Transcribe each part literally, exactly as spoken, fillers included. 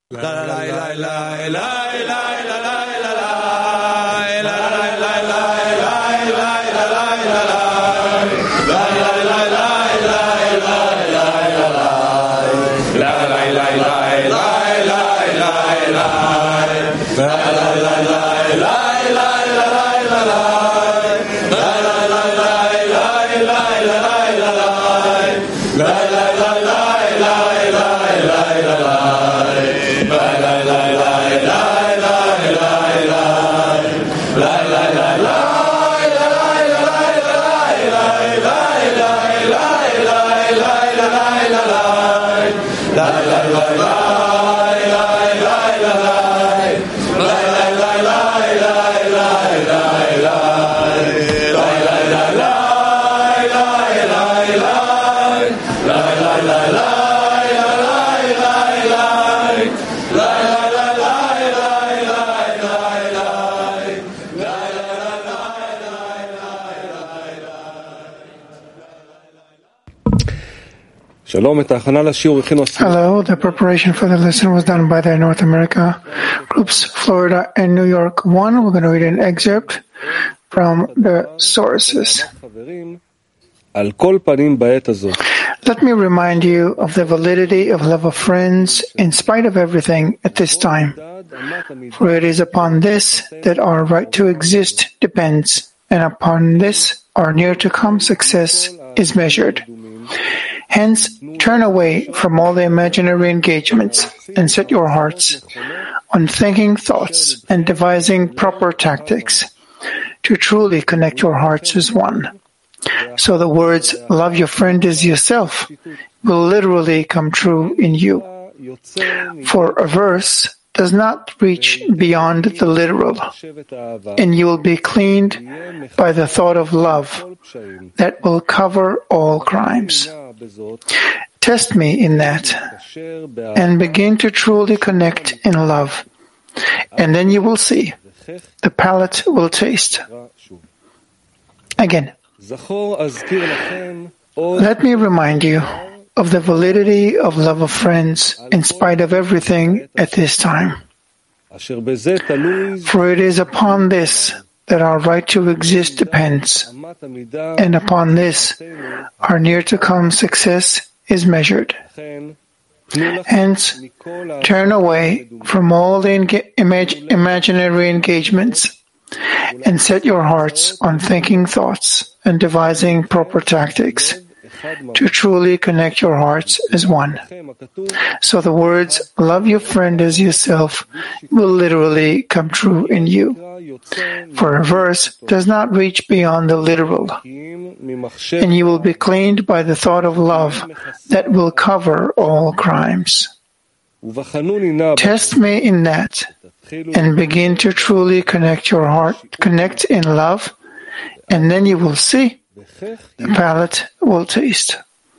Hello, the preparation for the lesson was done by the North America groups, Florida and New York. One, we're going to read an excerpt from the sources. Let me remind you of the validity of love of friends in spite of everything at this time. For it is upon this that our right to exist depends, and upon this our near-to-come success is measured. Hence, turn away from all the imaginary engagements and set your hearts on thinking thoughts and devising proper tactics to truly connect your hearts as one. So the words, love your friend as yourself, will literally come true in you. For a verse does not reach beyond the literal, and you will be cleaned by the thought of love that will cover all crimes. Test me in that, and begin to truly connect in love, and then you will see, the palate will taste. Again, let me remind you of the validity of love of friends in spite of everything at this time. For it is upon this that our right to exist depends, and upon this our near-to-come success is measured. Hence, turn away from all the enga- imag- imaginary engagements and set your hearts on thinking thoughts and devising proper tactics to truly connect your hearts as one. So the words, love your friend as yourself, will literally come true in you. For a verse does not reach beyond the literal, and you will be cleaned by the thought of love that will cover all crimes. Test me in that, and begin to truly connect your heart, connect in love, and then you will see, the palate will taste.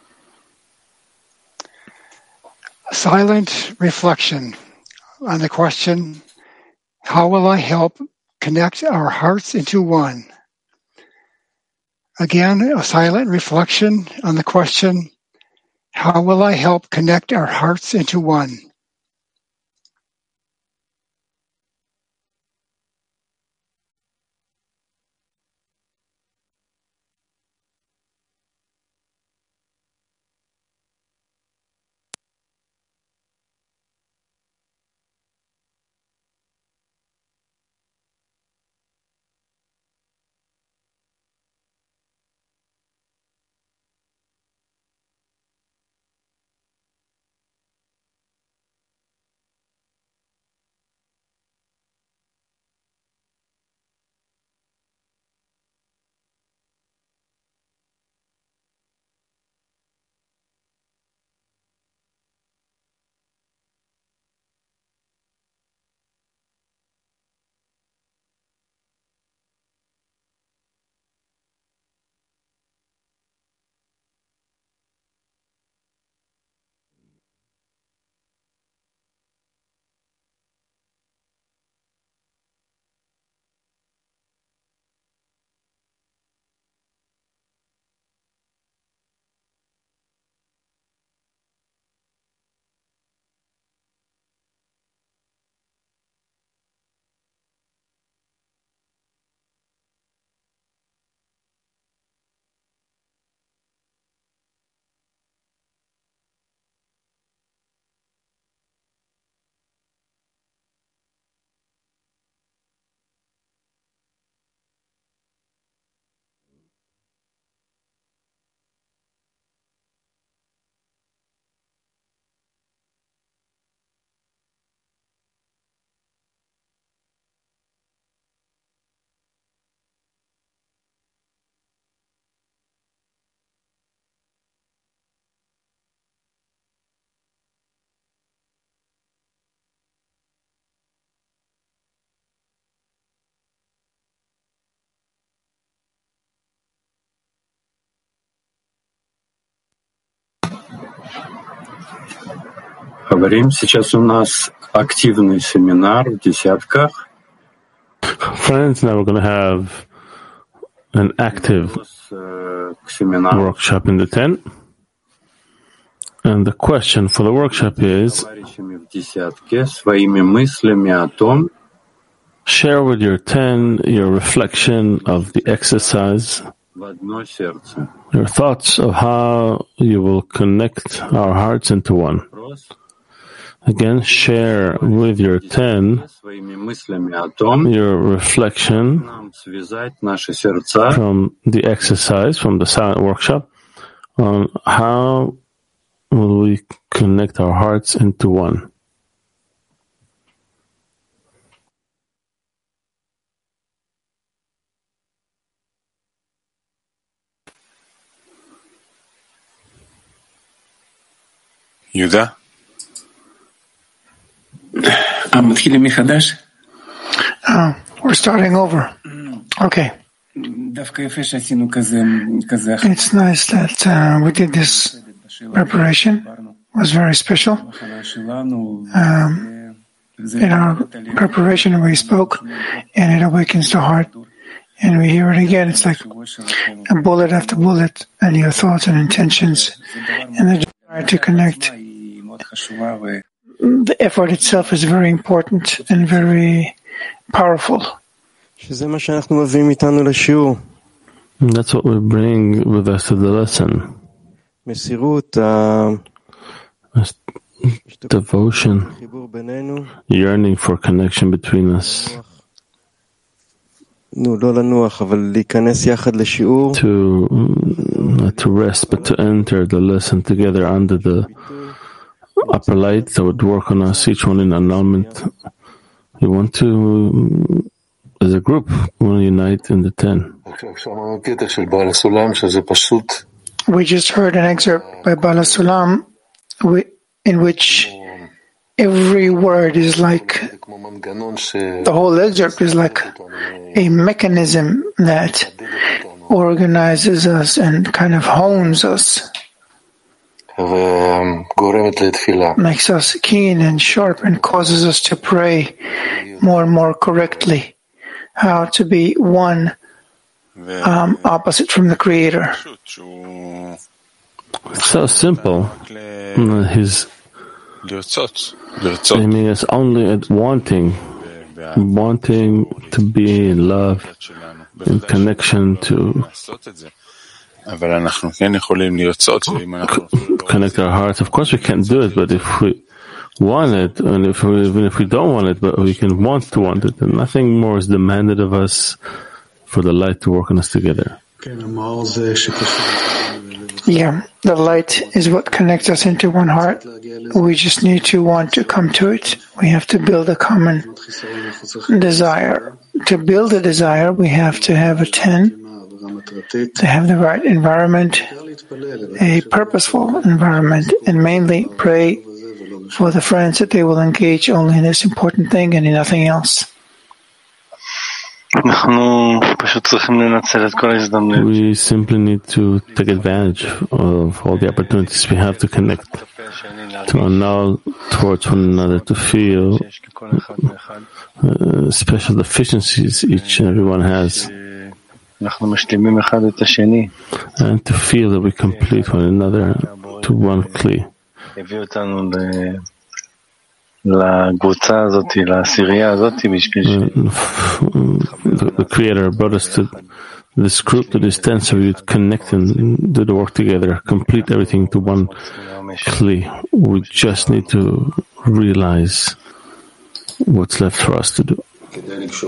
A silent reflection on the question, how will I help connect our hearts into one? Again, a silent reflection on the question, how will I help connect our hearts into one? Говорим, сейчас у нас активный семинар в десятках. Friends, now we're going to have an active workshop in the tent. And the question for the workshop is, share with your ten your reflection of the exercise, your thoughts of how you will connect our hearts into one. Again, share with your ten your reflection from the exercise, from the silent workshop, on how will we connect our hearts into one. Yuda? Oh, we're starting over. Okay. It's nice that uh, we did this preparation. It was very special. Um, in our preparation, we spoke, and it awakens the heart. And we hear it again. It's like a bullet after bullet, and your thoughts and intentions, and the desire to connect. The effort itself is very important and very powerful. That's what we bring with us to the lesson. Devotion, yearning for connection between us. To, not to rest, but to enter the lesson together under the upper light that would work on us, each one in annulment. We want to, as a group, we want to unite in the ten. We just heard an excerpt by Bala Sulam in which every word is like, the whole excerpt is like a mechanism that organizes us and kind of hones us, makes us keen and sharp and causes us to pray more and more correctly, how to be one um, opposite from the Creator. It's so simple. His aiming us only at wanting, wanting to be in love, in connection to connect our hearts. Of course we can't do it, but if we want it, and if we, even if we don't want it, but we can want to want it, and nothing more is demanded of us for the light to work on us together. Yeah, the light is what connects us into one heart. We just need to want to come to it. We have to build a common desire. To build a desire, we have to have a ten, to have the right environment, a purposeful environment, and mainly pray for the friends that they will engage only in this important thing and in nothing else. We simply need to take advantage of all the opportunities we have to connect, to annul towards one another, to feel uh, special deficiencies each and everyone has, and to feel that we complete one another to one kli. The, the Creator brought us to this group, to this tent, so we would connect and do the work together, complete everything to one kli. We just need to realize what's left for us to do. To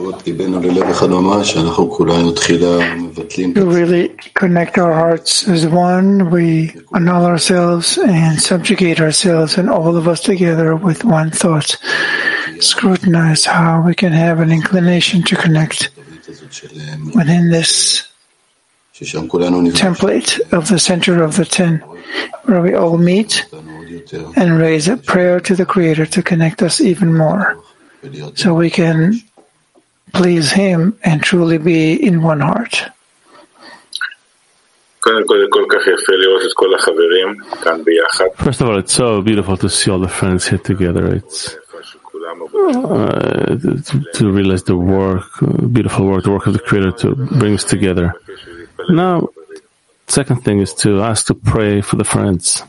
really connect our hearts as one, we annul ourselves and subjugate ourselves and all of us together with one thought. Scrutinize how we can have an inclination to connect within this template of the center of the ten, where we all meet and raise a prayer to the Creator to connect us even more, so we can please Him and truly be in one heart. First of all, it's so beautiful to see all the friends here together. It's uh, to, to realize the work, beautiful work, the work of the Creator to bring us together. Now, second thing is to ask to pray for the friends.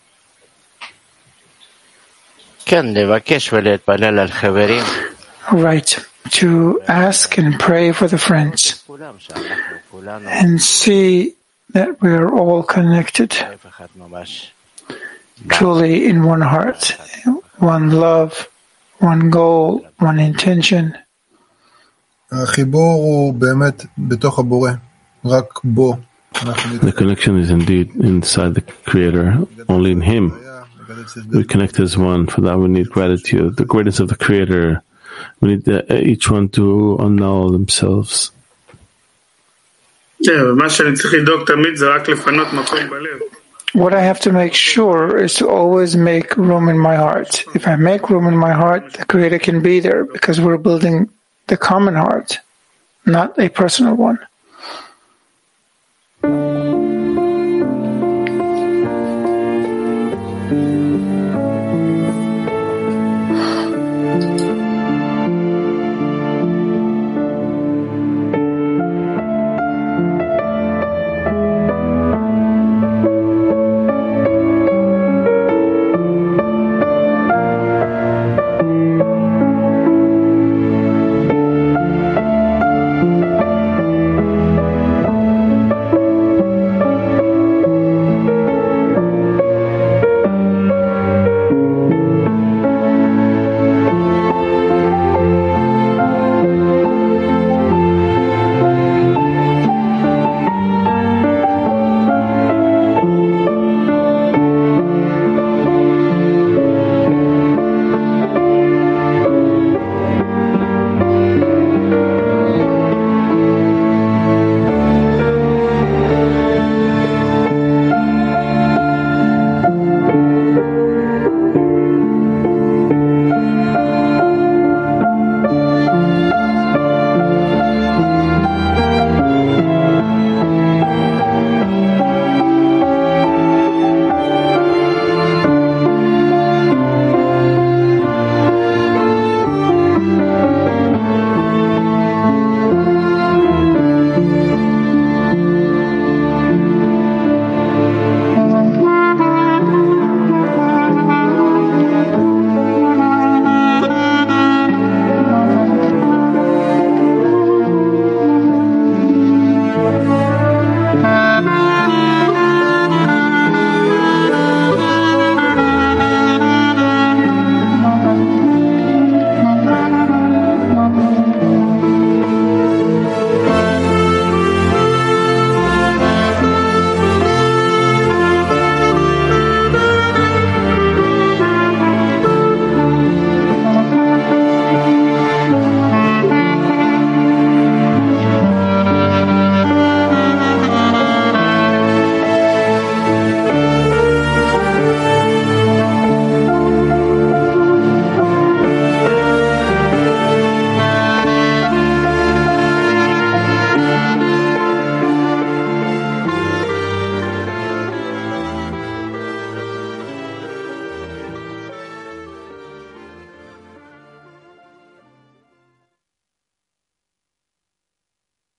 Right, to ask and pray for the friends and see that we are all connected, truly in one heart, one love, one goal, one intention. The connection is indeed inside the Creator, only in Him. We connect as one. For that we need gratitude, the greatness of the Creator. We need the, each one to annul themselves. What I have to make sure is to always make room in my heart. If I make room in my heart, the Creator can be there because we're building the common heart, not a personal one.